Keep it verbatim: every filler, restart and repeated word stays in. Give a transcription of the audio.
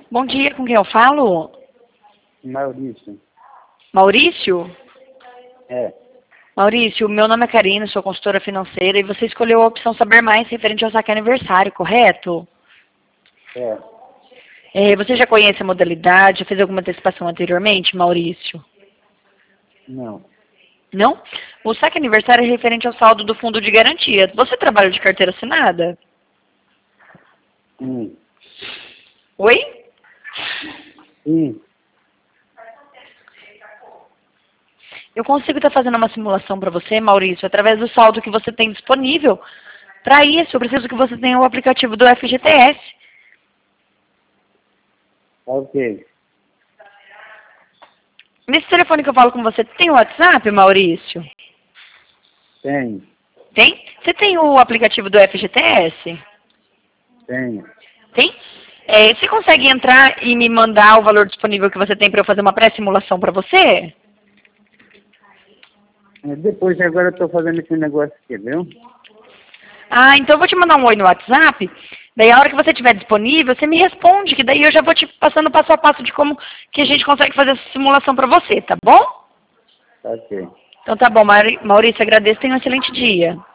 Bom dia, com quem eu falo? Maurício. Maurício? É. Maurício, meu nome é Karina, sou consultora financeira e você escolheu a opção Saber Mais referente ao saque aniversário, correto? É. É, você já conhece a modalidade, já fez alguma antecipação anteriormente, Maurício? Não. Não? O saque aniversário é referente ao saldo do fundo de garantia. Você trabalha de carteira assinada? Sim. Oi? Sim. Eu consigo estar fazendo uma simulação para você, Maurício, através do saldo que você tem disponível. Para isso, eu preciso que você tenha o aplicativo do F G T S. Ok. Nesse telefone que eu falo com você, tem o WhatsApp, Maurício? Tenho. Tem? Você tem o aplicativo do F G T S? Tenho. Tem? É, você consegue entrar e me mandar o valor disponível que você tem para eu fazer uma pré-simulação para você? É, Depois, agora eu estou fazendo esse negócio aqui, viu? Ah, então eu vou te mandar um oi no WhatsApp. Daí a hora que você estiver disponível, você me responde, que daí eu já vou te passando passo a passo de como que a gente consegue fazer essa simulação para você, tá bom? Ok. Então tá bom, Mauri- Maurício, agradeço, tenha um excelente dia.